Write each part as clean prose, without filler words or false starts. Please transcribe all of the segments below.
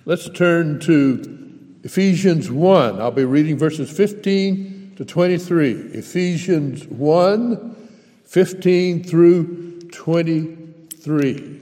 Let's turn to Ephesians 1. I'll be reading verses 15 to 23. Ephesians 1, 15 through 23.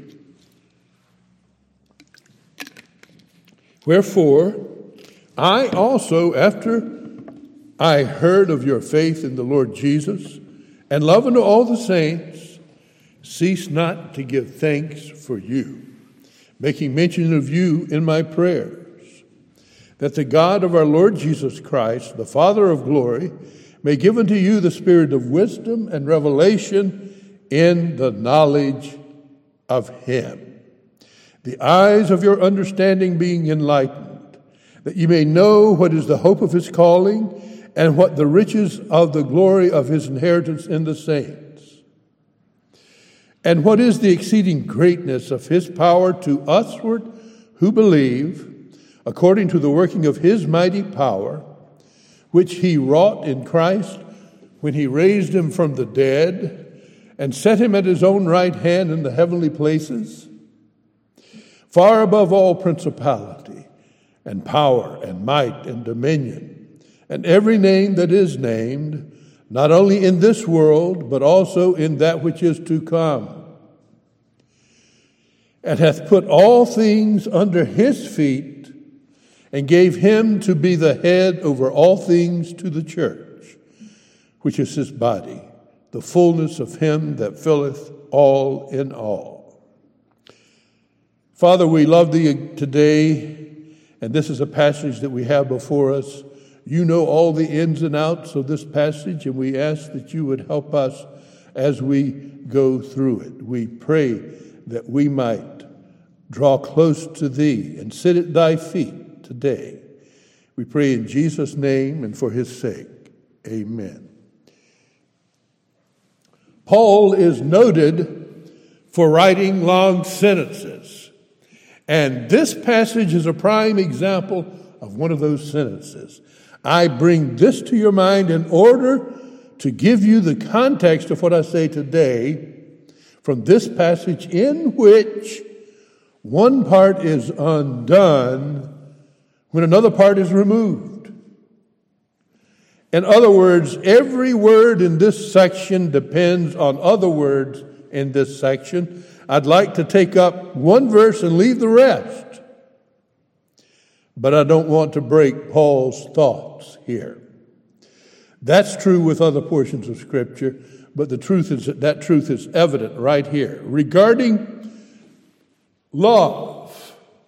Wherefore, I also, after I heard of your faith in the Lord Jesus, and love unto all the saints, cease not to give thanks for you, making mention of you in my prayers, that the God of our Lord Jesus Christ, the Father of glory, may give unto you the spirit of wisdom and revelation in the knowledge of him, the eyes of your understanding being enlightened, that you may know what is the hope of his calling, and what the riches of the glory of his inheritance in the saints, and what is the exceeding greatness of his power to usward who believe, according to the working of his mighty power, which he wrought in Christ when he raised him from the dead and set him at his own right hand in the heavenly places, far above all principality and power and might and dominion, and every name that is named, not only in this world, but also in that which is to come, and hath put all things under his feet, and gave him to be the head over all things to the church, which is his body, the fullness of him that filleth all in all. Father, we love thee today, and this is a passage that we have before us. You know all the ins and outs of this passage, and we ask that you would help us as we go through it. We pray that we might draw close to thee and sit at thy feet today. We pray in Jesus' name and for his sake. Amen. Paul is noted for writing long sentences, and this passage is a prime example of one of those sentences. I bring this to your mind in order to give you the context of what I say today from this passage, in which one part is undone when another part is removed. In other words, every word in this section depends on other words in this section. I'd like to take up one verse and leave the rest, but I don't want to break Paul's thoughts here. That's true with other portions of Scripture, but the truth is that truth is evident right here. Regarding love,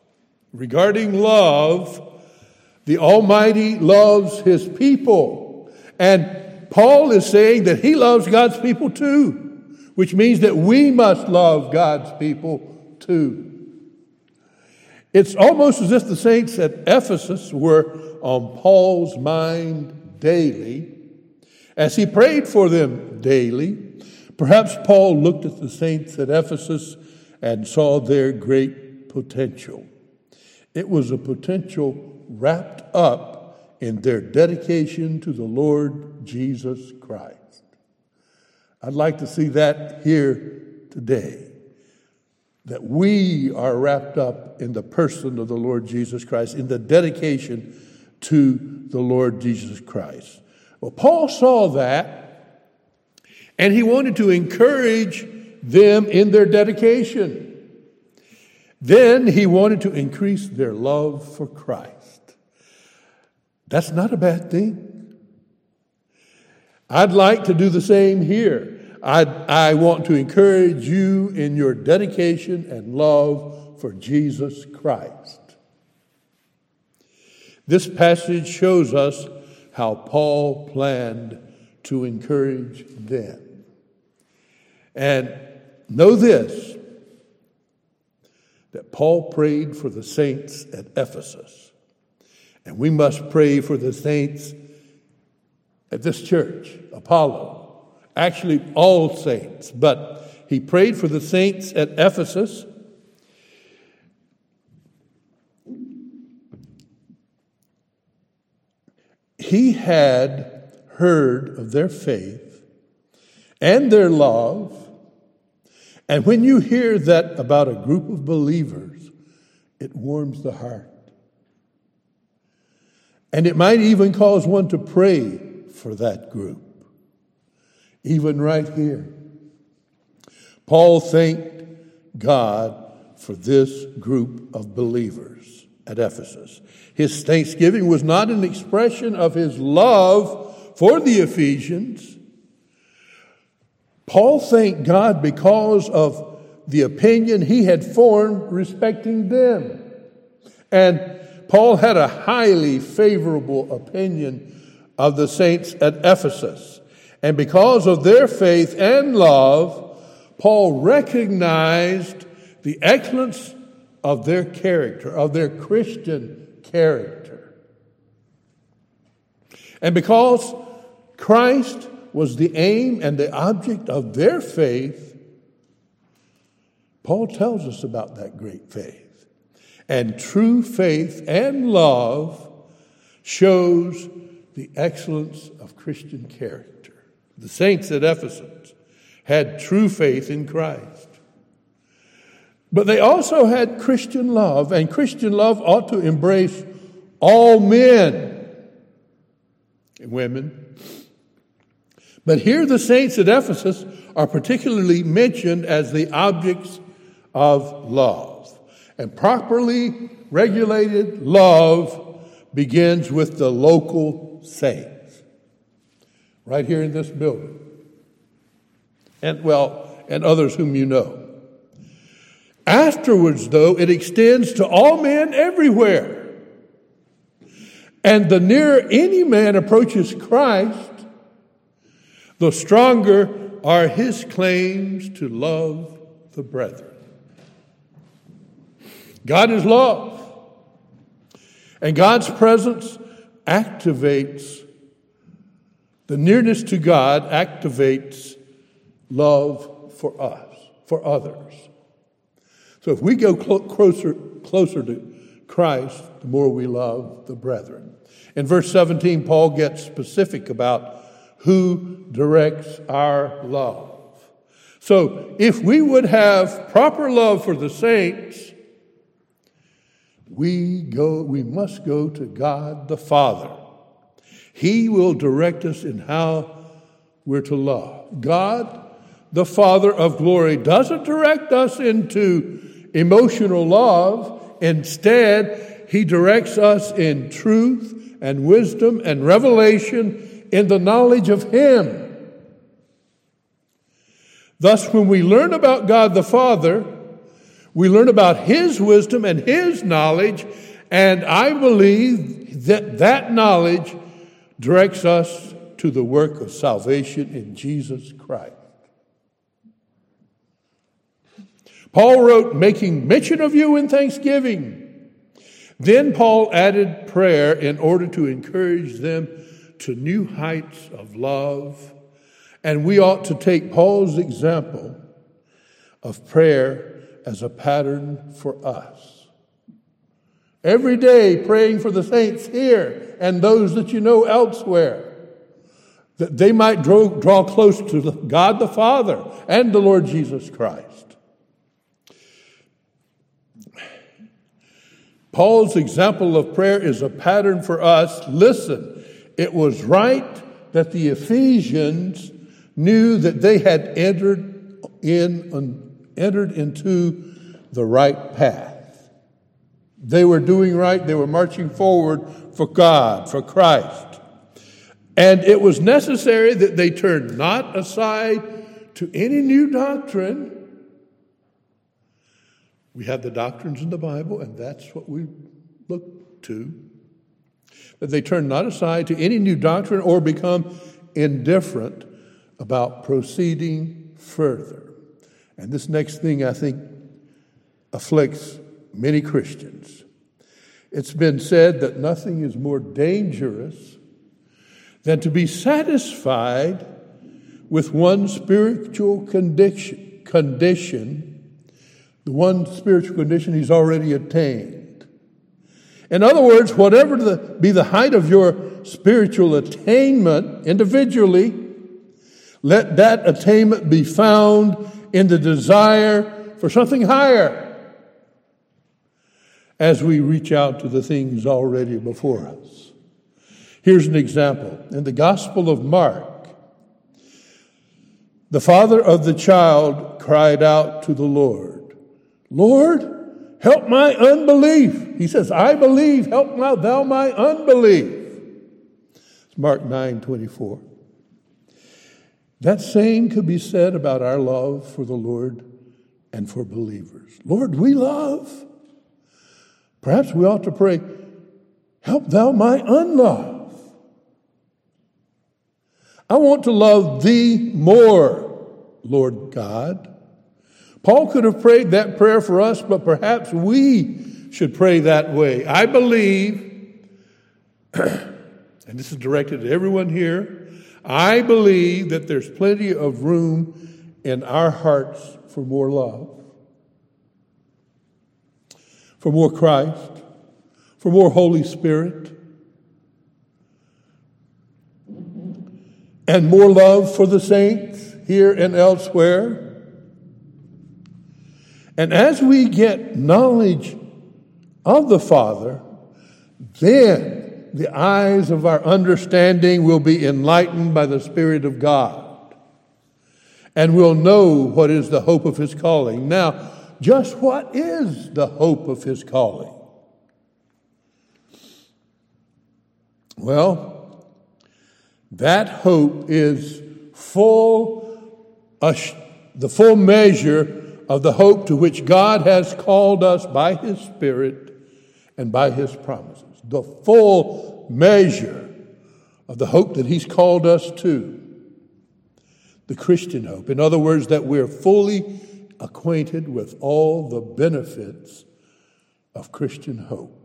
the Almighty loves his people. And Paul is saying that he loves God's people too, which means that we must love God's people too. It's almost as if the saints at Ephesus were on Paul's mind daily, as he prayed for them daily. Perhaps Paul looked at the saints at Ephesus and saw their great potential. It was a potential wrapped up in their dedication to the Lord Jesus Christ. I'd like to see that here today, that we are wrapped up in the person of the Lord Jesus Christ, in the dedication to the Lord Jesus Christ. Well, Paul saw that, and he wanted to encourage them in their dedication. Then he wanted to increase their love for Christ. That's not a bad thing. I'd like to do the same here. I want to encourage you in your dedication and love for Jesus Christ. This passage shows us how Paul planned to encourage them. And know this, that Paul prayed for the saints at Ephesus. And we must pray for the saints at this church, Apollo. Actually, all saints. But he prayed for the saints at Ephesus. He had heard of their faith and their love. And when you hear that about a group of believers, it warms the heart. And it might even cause one to pray for that group. Even right here, Paul thanked God for this group of believers at Ephesus. His thanksgiving was not an expression of his love for the Ephesians. Paul thanked God because of the opinion he had formed respecting them. And Paul had a highly favorable opinion of the saints at Ephesus. And because of their faith and love, Paul recognized the excellence of their character, of their Christian character. And because Christ was the aim and the object of their faith, Paul tells us about that great faith. And true faith and love shows the excellence of Christian character. The saints at Ephesus had true faith in Christ. But they also had Christian love, and Christian love ought to embrace all men and women. But here the saints at Ephesus are particularly mentioned as the objects of love. And properly regulated love begins with the local saints. Right here in this building. And others whom you know. Afterwards, though, it extends to all men everywhere. And the nearer any man approaches Christ, the stronger are his claims to love the brethren. God is love. And God's presence activates, the nearness to God activates love for us, for others. So if we go closer to Christ, the more we love the brethren. In verse 17, Paul gets specific about who directs our love. So if we would have proper love for the saints, we must go to God the Father. He will direct us in how we're to love. God, the Father of glory, doesn't direct us into emotional love. Instead, He directs us in truth and wisdom and revelation in the knowledge of Him. Thus, when we learn about God the Father, we learn about His wisdom and His knowledge, and I believe that knowledge directs us to the work of salvation in Jesus Christ. Paul wrote, making mention of you in thanksgiving. Then Paul added prayer in order to encourage them to new heights of love. And we ought to take Paul's example of prayer as a pattern for us. Every day praying for the saints here and those that you know elsewhere, that they might draw close to God the Father and the Lord Jesus Christ. Paul's example of prayer is a pattern for us. Listen, it was right that the Ephesians knew that they had entered into the right path. They were doing right. They were marching forward for God, for Christ. And it was necessary that they turn not aside to any new doctrine. We have the doctrines in the Bible, and that's what we look to. That they turn not aside to any new doctrine or become indifferent about proceeding further. And this next thing, I think, afflicts many Christians. It's been said that nothing is more dangerous than to be satisfied with one spiritual condition, the one spiritual condition he's already attained. In other words, whatever be the height of your spiritual attainment individually, let that attainment be found in the desire for something higher as we reach out to the things already before us. Here's an example. In the Gospel of Mark, the father of the child cried out to the Lord, "Lord, help my unbelief." He says, "I believe, help thou my unbelief." It's Mark 9:24. That same could be said about our love for the Lord and for believers. Lord, we love. Perhaps we ought to pray, "Help thou my unlove." I want to love thee more, Lord God. Paul could have prayed that prayer for us, but perhaps we should pray that way. I believe, and this is directed to everyone here, I believe that there's plenty of room in our hearts for more love, for more Christ, for more Holy Spirit, and more love for the saints here and elsewhere. And as we get knowledge of the Father, then the eyes of our understanding will be enlightened by the Spirit of God. And we'll know what is the hope of His calling. Now, just what is the hope of His calling? Well, that hope is the full measure of the hope to which God has called us by His Spirit and by His promises. The full measure of the hope that He's called us to. The Christian hope. In other words, that we're fully acquainted with all the benefits of Christian hope.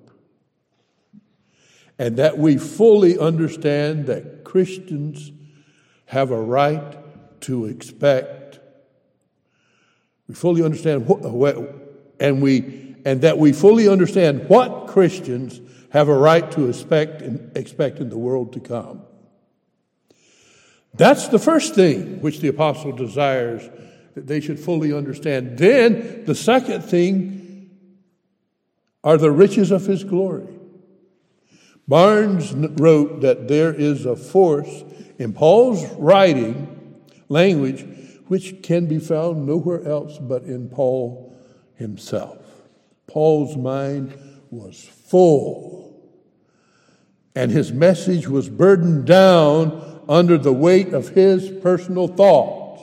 And that we fully understand that Christians have a right to expect. We fully understand and that we fully understand what Christians have a right to expect in the world to come. That's the first thing which the apostle desires that they should fully understand. Then the second thing are the riches of His glory. Barnes wrote that there is a force in Paul's writing language which can be found nowhere else but in Paul himself. Paul's mind was full, and his message was burdened down under the weight of his personal thoughts.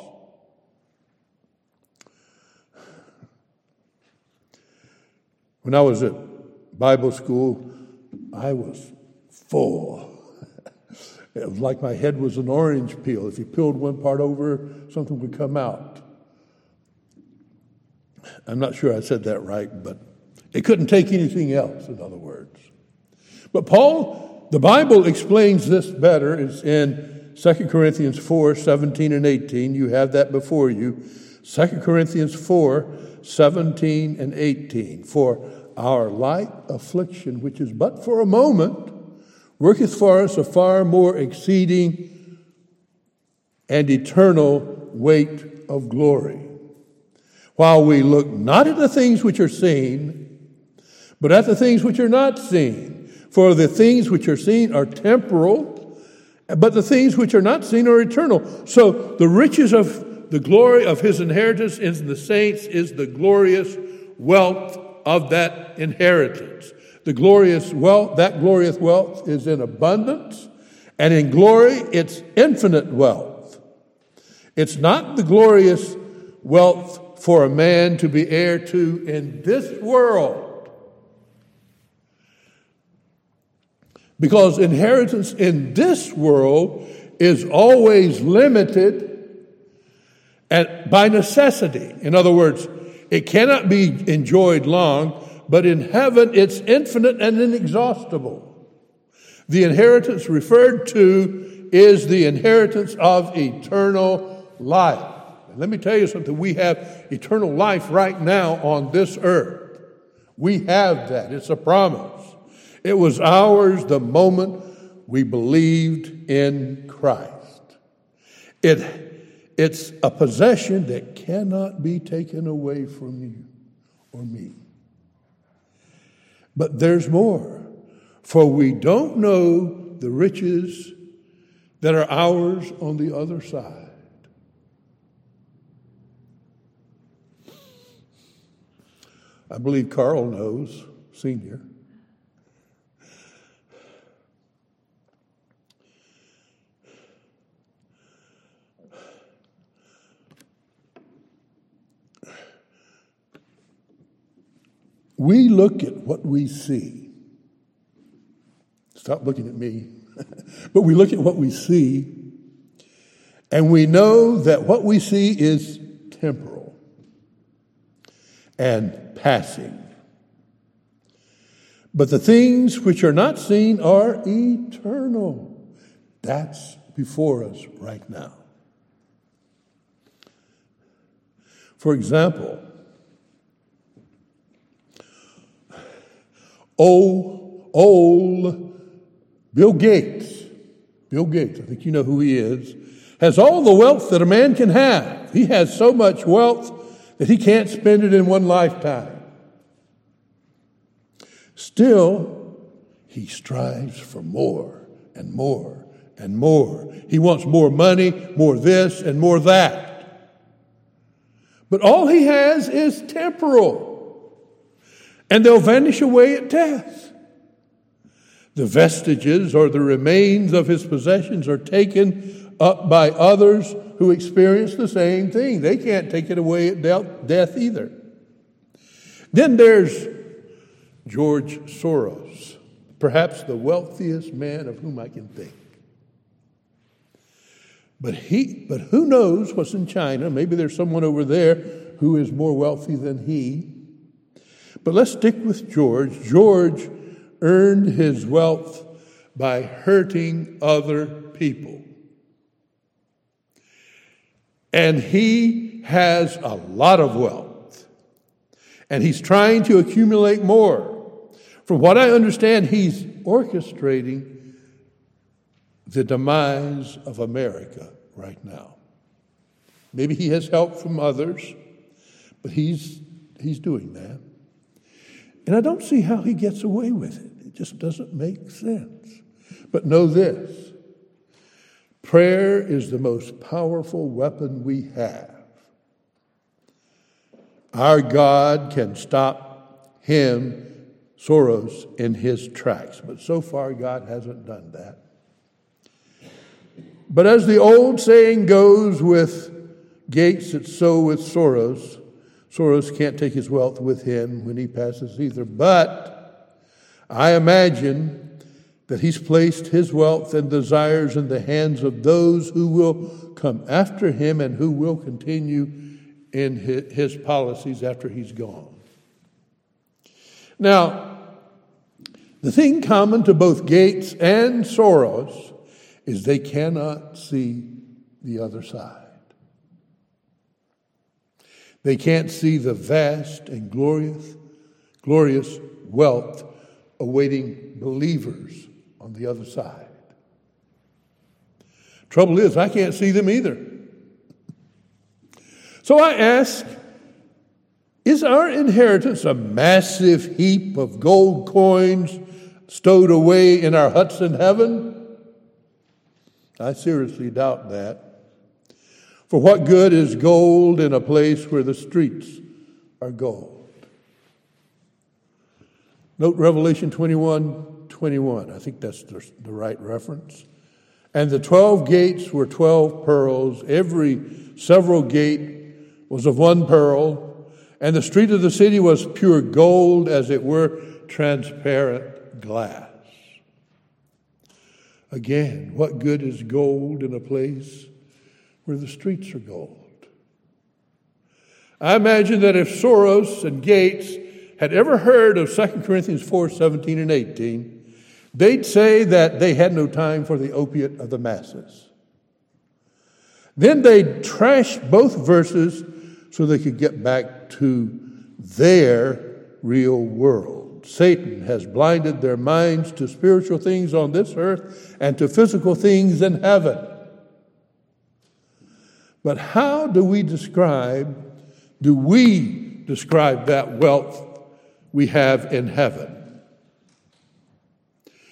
When I was at Bible school, I was full. It was like my head was an orange peel. If you peeled one part over, something would come out. I'm not sure I said that right, but it couldn't take anything else, in other words. But the Bible explains this better. It's in 2 Corinthians 4, 17 and 18. You have that before you. 2 Corinthians 4, 17 and 18. For our light affliction, which is but for a moment, worketh for us a far more exceeding and eternal weight of glory. While we look not at the things which are seen, but at the things which are not seen. For the things which are seen are temporal, but the things which are not seen are eternal. So the riches of the glory of His inheritance in the saints is the glorious wealth of that inheritance. The glorious wealth, that glorious wealth is in abundance, and in glory it's infinite wealth. It's not the glorious wealth for a man to be heir to in this world. Because inheritance in this world is always limited and by necessity. In other words, it cannot be enjoyed long, but in heaven it's infinite and inexhaustible. The inheritance referred to is the inheritance of eternal life. And let me tell you something. We have eternal life right now on this earth. We have that. It's a promise. It was ours the moment we believed in Christ. It's a possession that cannot be taken away from you or me. But there's more. For we don't know the riches that are ours on the other side. I believe Carl knows, Senior. We look at what we see. Stop looking at me. But we look at what we see, and we know that what we see is temporal and passing. But the things which are not seen are eternal. That's before us right now. For example, old Bill Gates, I think you know who he is, has all the wealth that a man can have. He has so much wealth that he can't spend it in one lifetime. Still, he strives for more and more and more. He wants more money, more this and more that. But all he has is temporal, and they'll vanish away at death. The vestiges or the remains of his possessions are taken up by others who experience the same thing. They can't take it away at death either. Then there's George Soros, perhaps the wealthiest man of whom I can think. But who knows what's in China? Maybe there's someone over there who is more wealthy than he. But let's stick with George. George earned his wealth by hurting other people. And he has a lot of wealth. And he's trying to accumulate more. From what I understand, he's orchestrating the demise of America right now. Maybe he has help from others, but he's doing that. And I don't see how he gets away with it. It just doesn't make sense. But know this: prayer is the most powerful weapon we have. Our God can stop him, Soros, in his tracks. But so far, God hasn't done that. But as the old saying goes with Gates, it's so with Soros. Soros can't take his wealth with him when he passes either. But I imagine that he's placed his wealth and desires in the hands of those who will come after him and who will continue in his policies after he's gone. Now, the thing common to both Gates and Soros is they cannot see the other side. They can't see the vast and glorious wealth awaiting believers on the other side. Trouble is, I can't see them either. So I ask, is our inheritance a massive heap of gold coins stowed away in our huts in heaven? I seriously doubt that. For what good is gold in a place where the streets are gold? Note Revelation 21:21. I think that's the right reference. And the 12 gates were 12 pearls. Every several gate was of one pearl. And the street of the city was pure gold, as it were transparent glass. Again, what good is gold in a place where the streets are gold? I imagine that if Soros and Gates had ever heard of 2 Corinthians 4:17 and 18, they'd say that they had no time for the opiate of the masses. Then they'd trash both verses so they could get back to their real world. Satan has blinded their minds to spiritual things on this earth and to physical things in heaven. But how do we describe that wealth we have in heaven?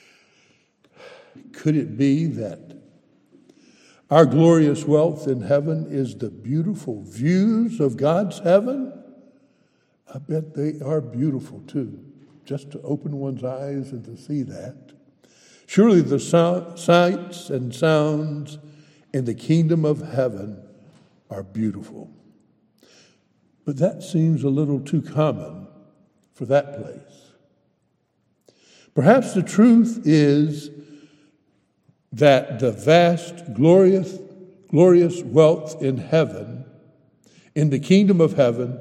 Could it be that our glorious wealth in heaven is the beautiful views of God's heaven? I bet they are beautiful too, just to open one's eyes and to see that. Surely the sights and sounds in the kingdom of heaven are beautiful. But that seems a little too common for that place. Perhaps the truth is that the vast, glorious wealth in heaven, in the kingdom of heaven,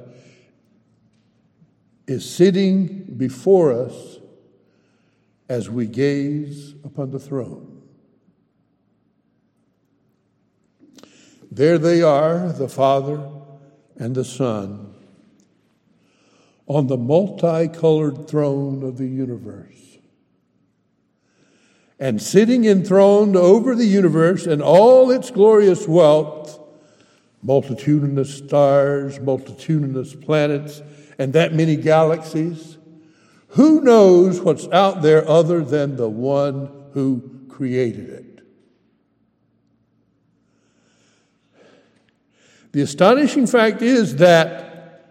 is sitting before us as we gaze upon the throne. There they are, the Father and the Son, on the multicolored throne of the universe. And sitting enthroned over the universe and all its glorious wealth, multitudinous stars, multitudinous planets, and that many galaxies. Who knows what's out there other than the one who created it? The astonishing fact is that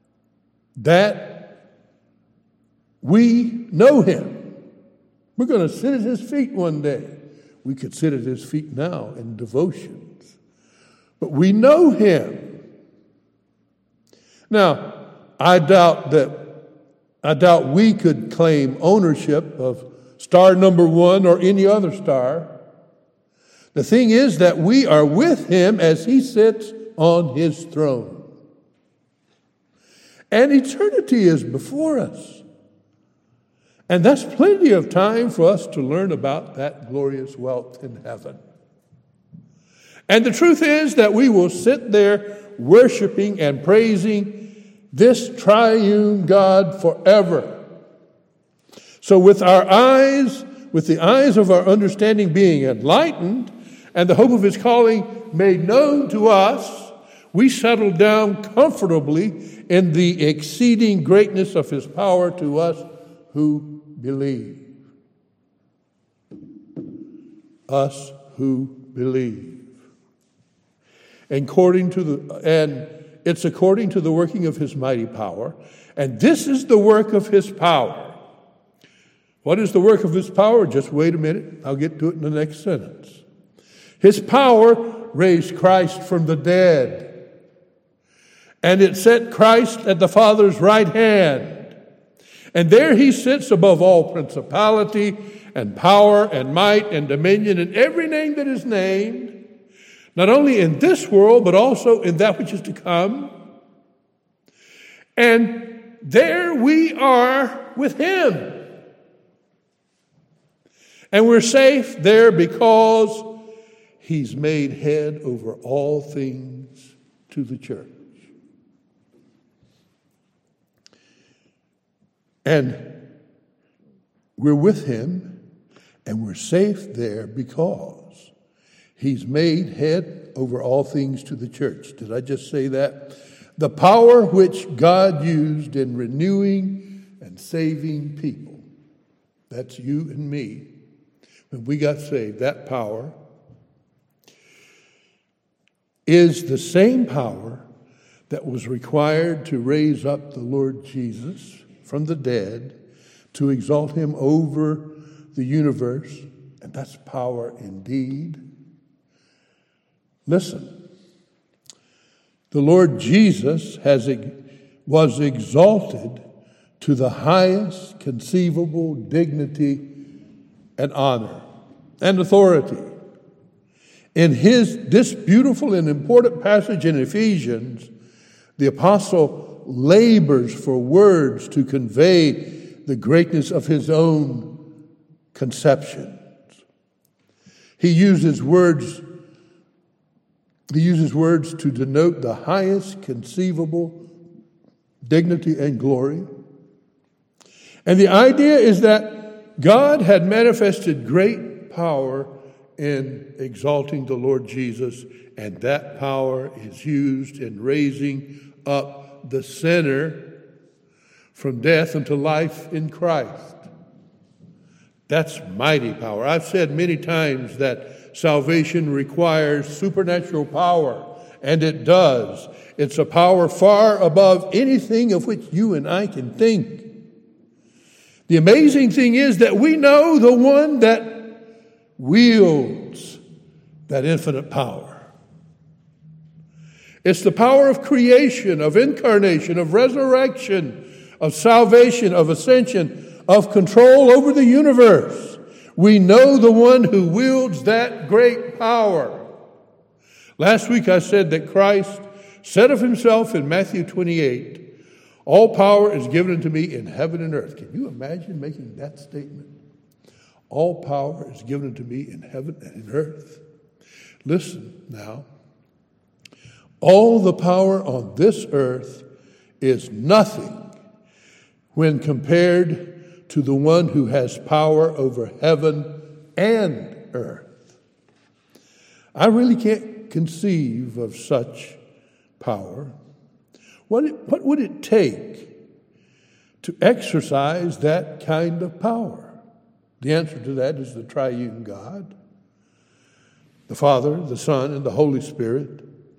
we know him. We're going to sit at his feet one day. We could sit at his feet now in devotions. But we know him. Now, I doubt we could claim ownership of star number 1 or any other star. The thing is that we are with him as he sits on his throne. And eternity is before us. And that's plenty of time for us to learn about that glorious wealth in heaven. And the truth is that we will sit there worshiping and praising this triune God forever. So with the eyes of our understanding being enlightened and the hope of his calling made known to us, we settle down comfortably in the exceeding greatness of his power to us who believe. Us who believe. And it's according to the working of his mighty power. And this is the work of his power. What is the work of his power? Just wait a minute. I'll get to it in the next sentence. His power raised Christ from the dead. And it set Christ at the Father's right hand. And there he sits above all principality and power and might and dominion and every name that is named, not only in this world, but also in that which is to come. And there we are with him. And we're safe there because he's made head over all things to the church. And we're with him, and we're safe there because he's made head over all things to the church. Did I just say that? The power which God used in renewing and saving people. That's you and me. When we got saved, that power is the same power that was required to raise up the Lord Jesus from the dead, to exalt him over the universe, and that's power indeed. Listen, the Lord Jesus was exalted to the highest conceivable dignity and honor and authority. In this beautiful and important passage in Ephesians, the apostle labors for words to convey the greatness of his own conceptions. He uses words to denote the highest conceivable dignity and glory. And the idea is that God had manifested great power in exalting the Lord Jesus, and that power is used in raising up the sinner from death unto life in Christ. That's mighty power. I've said many times that salvation requires supernatural power, and it does. It's a power far above anything of which you and I can think. The amazing thing is that we know the one that wields that infinite power. It's the power of creation, of incarnation, of resurrection, of salvation, of ascension, of control over the universe. We know the one who wields that great power. Last week I said that Christ said of himself in Matthew 28, all power is given unto me in heaven and earth. Can you imagine making that statement? All power is given unto me in heaven and in earth. Listen now. All the power on this earth is nothing when compared to the one who has power over heaven and earth. I really can't conceive of such power. What would it take to exercise that kind of power? The answer to that is the triune God, the Father, the Son, and the Holy Spirit.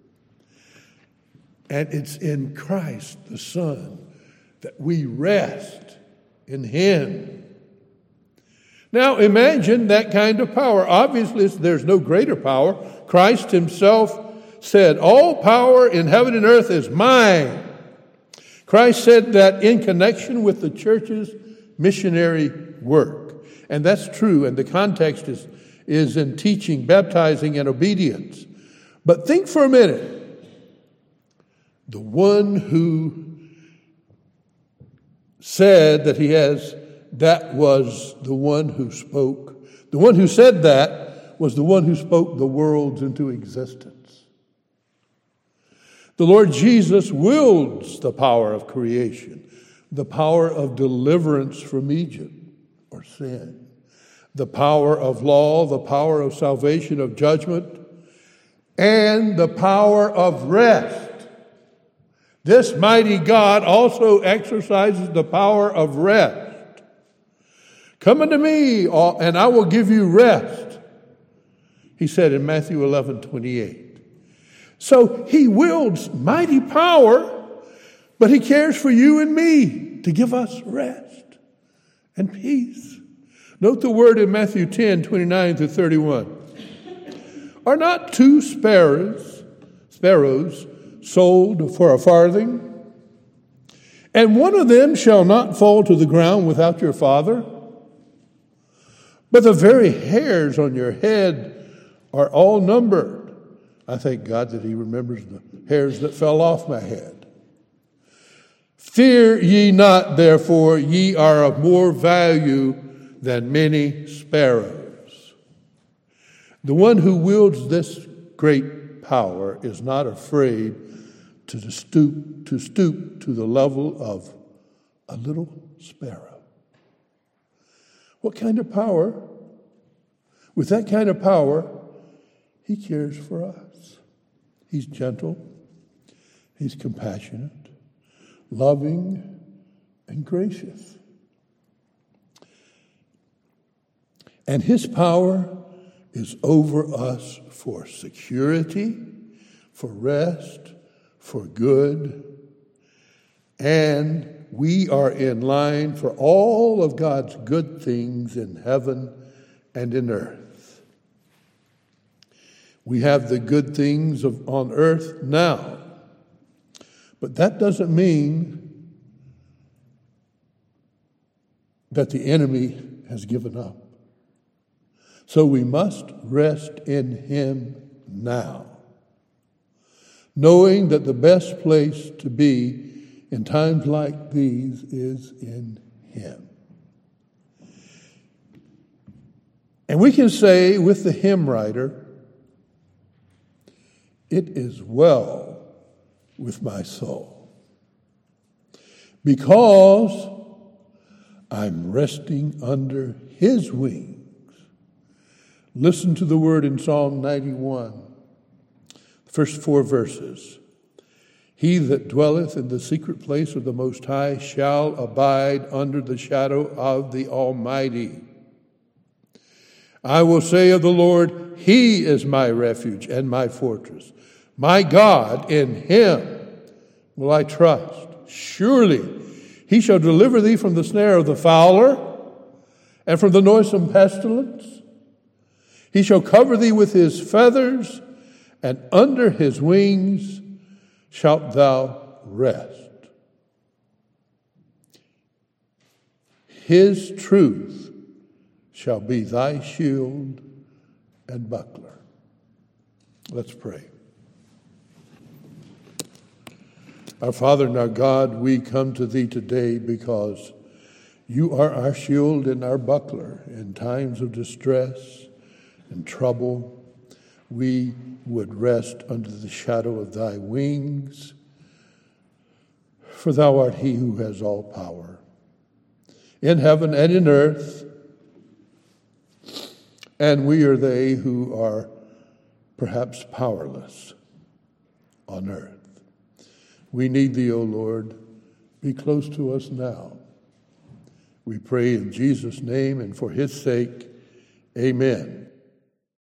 And it's in Christ, the Son, that we rest in him. Now imagine that kind of power. Obviously, there's no greater power. Christ himself said, all power in heaven and earth is mine. Christ said that in connection with the church's missionary work. And that's true, and the context is in teaching, baptizing, and obedience. But think for a minute. The one who said that was the one who spoke. The one who said that was the one who spoke the worlds into existence. The Lord Jesus wields the power of creation, the power of deliverance from Egypt or sin, the power of law, the power of salvation, of judgment, and the power of rest. This mighty God also exercises the power of rest. Come unto me, and I will give you rest, he said in Matthew 11:28. So he wields mighty power, but he cares for you and me to give us rest and peace. Note the word in Matthew 10:29-31. Are not two sparrows sold for a farthing? And one of them shall not fall to the ground without your Father? But the very hairs on your head are all numbered. I thank God that he remembers the hairs that fell off my head. Fear ye not, therefore, ye are of more value than many sparrows. The one who wields this great power is not afraid to stoop to the level of a little sparrow. What kind of power? With that kind of power, he cares for us. He's gentle, he's compassionate, loving, and gracious. And his power is over us for security, for rest, for good, and we are in line for all of God's good things in heaven and in earth. We have the good things on earth now, but that doesn't mean that the enemy has given up. So we must rest in him now, knowing that the best place to be in times like these is in him. And we can say with the hymn writer, it is well with my soul, because I'm resting under his wings. Listen to the word in Psalm 91, the first 4 verses. He that dwelleth in the secret place of the Most High shall abide under the shadow of the Almighty. I will say of the Lord, He is my refuge and my fortress. My God, in Him will I trust. Surely He shall deliver thee from the snare of the fowler and from the noisome pestilence. He shall cover thee with His feathers, and under His wings shalt thou rest. His truth shall be thy shield and buckler. Let's pray. Our Father and our God, we come to Thee today because You are our shield and our buckler in times of distress and trouble. We would rest under the shadow of Thy wings, for Thou art He who has all power in heaven and in earth, and we are they who are perhaps powerless on earth. We need Thee, O Lord. Be close to us now. We pray in Jesus' name and for His sake. Amen.